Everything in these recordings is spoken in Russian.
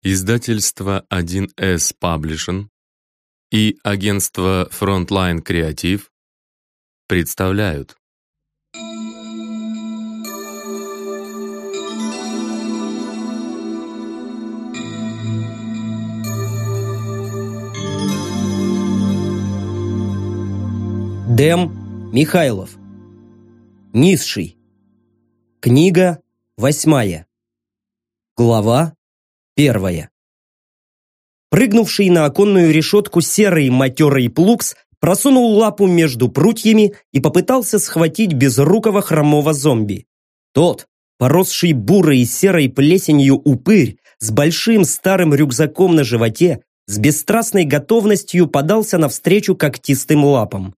Издательство 1С Publishing и агентство Frontline Creative представляют. Дэм Михайлов. Низший. Книга 8. Глава 1. Прыгнувший на оконную решетку серый матерый плукс просунул лапу между прутьями и попытался схватить безрукого хромого зомби. Тот, поросший бурой и серой плесенью упырь, с большим старым рюкзаком на животе, с бесстрастной готовностью подался навстречу когтистым лапам.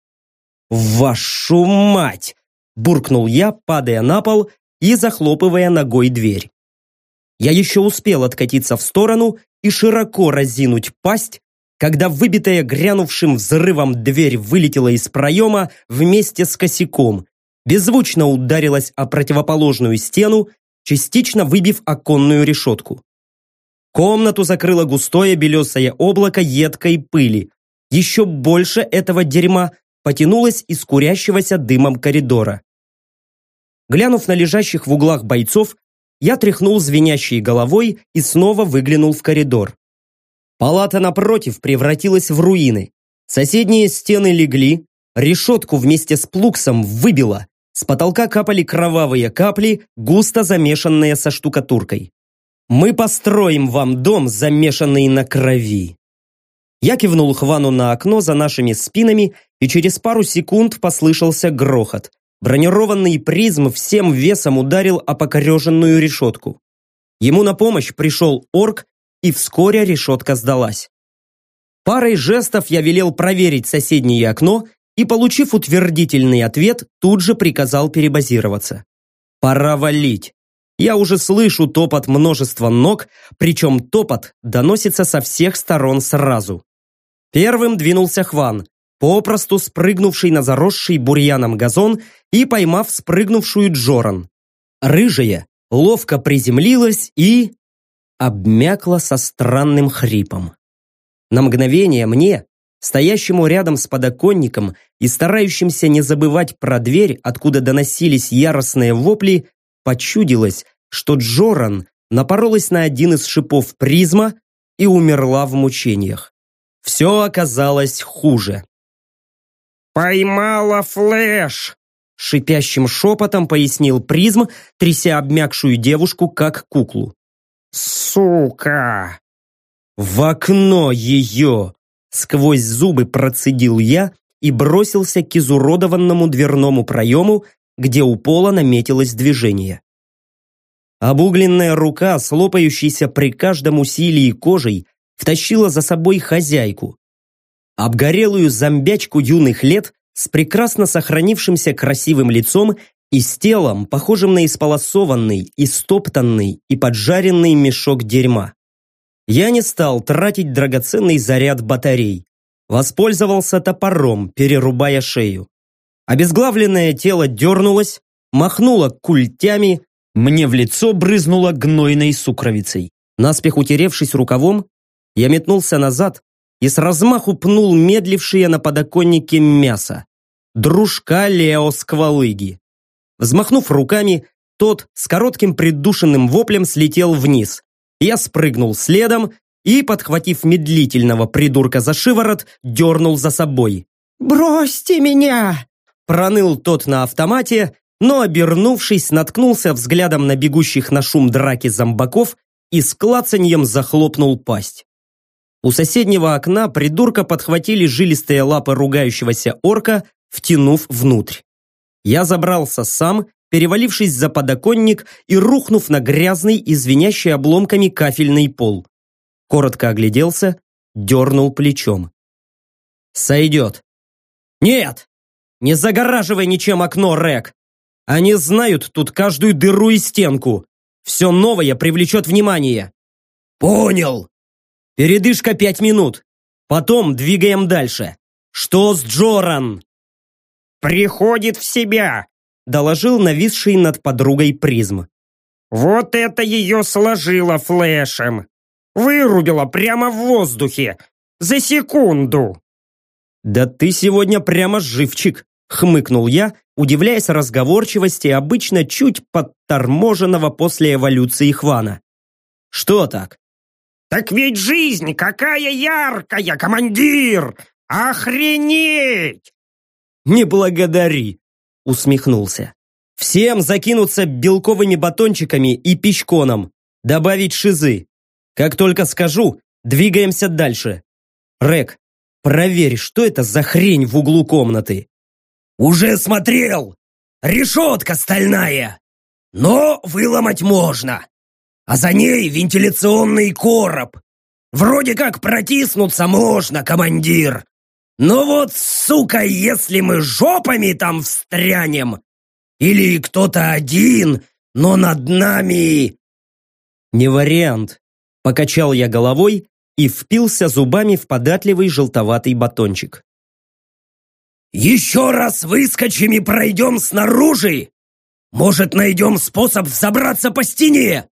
«Вашу мать!» – буркнул я, падая на пол и захлопывая ногой дверь. Я еще успел откатиться в сторону и широко разинуть пасть, когда выбитая грянувшим взрывом дверь вылетела из проема вместе с косяком, беззвучно ударилась о противоположную стену, частично выбив оконную решетку. Комнату закрыло густое белесое облако едкой пыли. Еще больше этого дерьма потянулось из курящегося дымом коридора. Глянув на лежащих в углах бойцов, я тряхнул звенящей головой и снова выглянул в коридор. Палата напротив превратилась в руины. Соседние стены легли, решетку вместе с плуксом выбило, с потолка капали кровавые капли, густо замешанные со штукатуркой. «Мы построим вам дом, замешанный на крови». Я кивнул Хвану на окно за нашими спинами, и через пару секунд послышался грохот. Бронированный призм всем весом ударил о покореженную решетку. Ему на помощь пришел орк, и вскоре решетка сдалась. Парой жестов я велел проверить соседнее окно и, получив утвердительный ответ, тут же приказал перебазироваться. Пора валить. Я уже слышу топот множества ног, причем топот доносится со всех сторон сразу. Первым двинулся Хван, попросту спрыгнувший на заросший бурьяном газон и поймав спрыгнувшую Джоран. Рыжая ловко приземлилась и обмякла со странным хрипом. На мгновение мне, стоящему рядом с подоконником и старающимся не забывать про дверь, откуда доносились яростные вопли, почудилось, что Джоран напоролась на один из шипов призма и умерла в мучениях. Все оказалось хуже. «Поймала флэш!» – шипящим шепотом пояснил призм, тряся обмякшую девушку, как куклу. «Сука!» «В окно ее!» – сквозь зубы процедил я и бросился к изуродованному дверному проему, где у пола наметилось движение. Обугленная рука, слопающаяся при каждом усилии кожей, втащила за собой хозяйку. Обгорелую зомбячку юных лет с прекрасно сохранившимся красивым лицом и с телом, похожим на исполосованный, истоптанный и поджаренный мешок дерьма. Я не стал тратить драгоценный заряд батарей. Воспользовался топором, перерубая шею. Обезглавленное тело дернулось, махнуло культями, мне в лицо брызнуло гнойной сукровицей. Наспех утеревшись рукавом, я метнулся назад и с размаху пнул медлившее на подоконнике мясо. Дружка Лео Сквалыги. Взмахнув руками, тот с коротким придушенным воплем слетел вниз. Я спрыгнул следом и, подхватив медлительного придурка за шиворот, дернул за собой. «Бросьте меня!» Проныл тот на автомате, но, обернувшись, наткнулся взглядом на бегущих на шум драки зомбаков и с клацаньем захлопнул пасть. У соседнего окна придурка подхватили жилистые лапы ругающегося орка, втянув внутрь. Я забрался сам, перевалившись за подоконник и рухнув на грязный и звенящий обломками кафельный пол. Коротко огляделся, дернул плечом. «Сойдет». «Нет! Не загораживай ничем окно, Рек! Они знают тут каждую дыру и стенку. Все новое привлечет внимание». «Понял!» «Передышка 5 минут. Потом двигаем дальше. Что с Джоран?» «Приходит в себя», – доложил нависший над подругой призм. «Вот это ее сложило флешем. Вырубило прямо в воздухе. За секунду. «Да ты сегодня прямо живчик!» — хмыкнул я, удивляясь разговорчивости обычно чуть подторможенного после эволюции Хвана. «Что так?» Так ведь жизнь какая яркая, командир! Охренеть! «Не благодари!» — усмехнулся. «Всем закинуться белковыми батончиками и пичконом, добавить шизы. Как только скажу, двигаемся дальше. Рек, проверь, что это за хрень в углу комнаты». «Уже смотрел! Решетка стальная! Но выломать можно! А за ней вентиляционный короб! Вроде как протиснуться можно, командир! Но вот, сука, если мы жопами там встрянем, или кто-то один, но над нами...» «Не вариант», — покачал я головой и впился зубами в податливый желтоватый батончик. «Еще раз выскочим и пройдем снаружи? Может, найдем способ взобраться по стене?»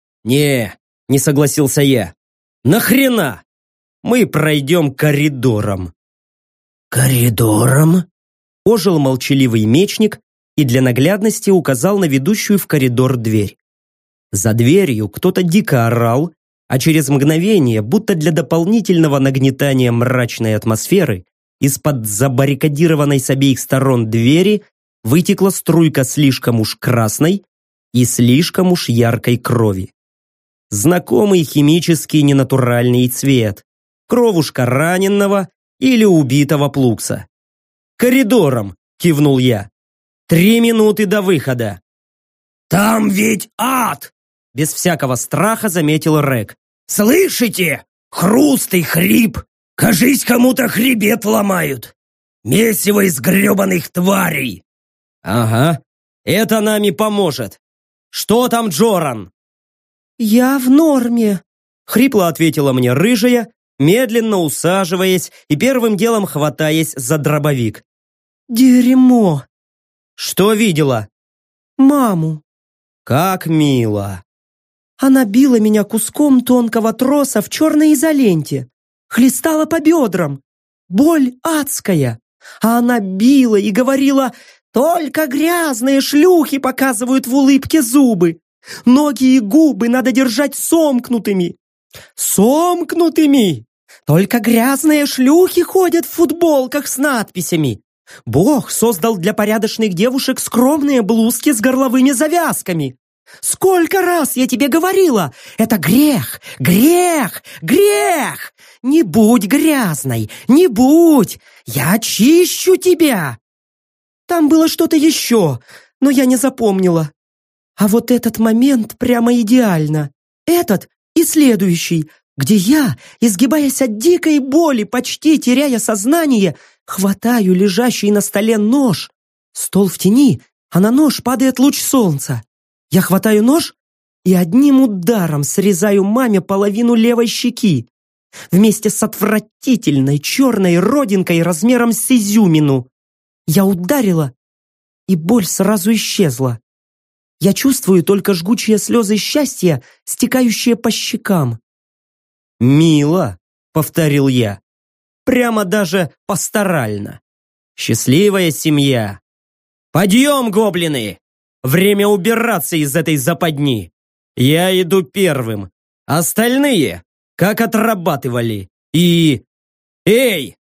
Не согласился я. «Нахрена? Мы пройдем коридором». «Коридором?» Ожил молчаливый мечник и для наглядности указал на ведущую в коридор дверь. За дверью кто-то дико орал, а через мгновение, будто для дополнительного нагнетания мрачной атмосферы, из-под забаррикадированной с обеих сторон двери вытекла струйка слишком уж красной и слишком уж яркой крови. Знакомый химический ненатуральный цвет. Кровушка раненного или убитого плукса. «Коридором!» – кивнул я. 3 минуты до выхода. «Там ведь ад!» – без всякого страха заметил Рек. «Слышите? Хруст и хрип! Кажись, кому-то хребет ломают! Месиво из гребаных тварей!» «Ага, это нам и поможет. Что там, Джоран?» «Я в норме», — хрипло ответила мне рыжая, медленно усаживаясь и первым делом хватаясь за дробовик. «Дерьмо». «Что видела?» «Маму». «Как мило». Она била меня куском тонкого троса в черной изоленте, хлестала по бедрам. Боль адская. А она била и говорила: «Только грязные шлюхи показывают в улыбке зубы. Ноги и губы надо держать сомкнутыми». Сомкнутыми! Только грязные шлюхи ходят в футболках с надписями. Бог создал для порядочных девушек скромные блузки с горловыми завязками. Сколько раз я тебе говорила, это грех, грех, грех! Не будь грязной, не будь! Я очищу тебя! Там было что-то еще, но я не запомнила. А вот этот момент прямо идеально. Этот и следующий, где я, изгибаясь от дикой боли, почти теряя сознание, хватаю лежащий на столе нож. Стол в тени, а на нож падает луч солнца. Я хватаю нож и одним ударом срезаю маме половину левой щеки, вместе с отвратительной черной родинкой размером с изюмину. Я ударила, и боль сразу исчезла. Я чувствую только жгучие слезы счастья, стекающие по щекам. «Мило», — повторил я. «Прямо даже пасторально. Счастливая семья. Подъем, гоблины! Время убираться из этой западни. Я иду первым. Остальные, как отрабатывали. И... Эй!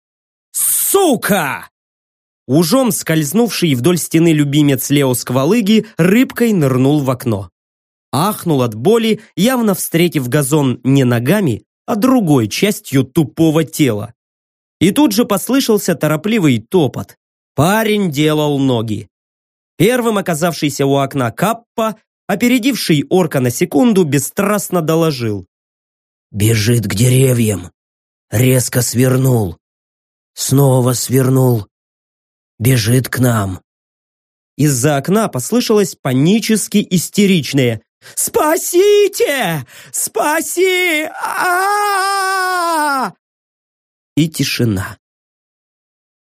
Сука!» Ужом скользнувший вдоль стены любимец Лео Сквалыги рыбкой нырнул в окно. Ахнул от боли, явно встретив газон не ногами, а другой частью тупого тела. И тут же послышался торопливый топот. Парень делал ноги. Первым оказавшийся у окна Каппа, опередивший орка на секунду, бесстрастно доложил. «Бежит к деревьям. Резко свернул. Снова свернул. Бежит к нам». Из-за окна послышалось панически истеричное: «Спасите! Спаси! А-а-а!» И тишина.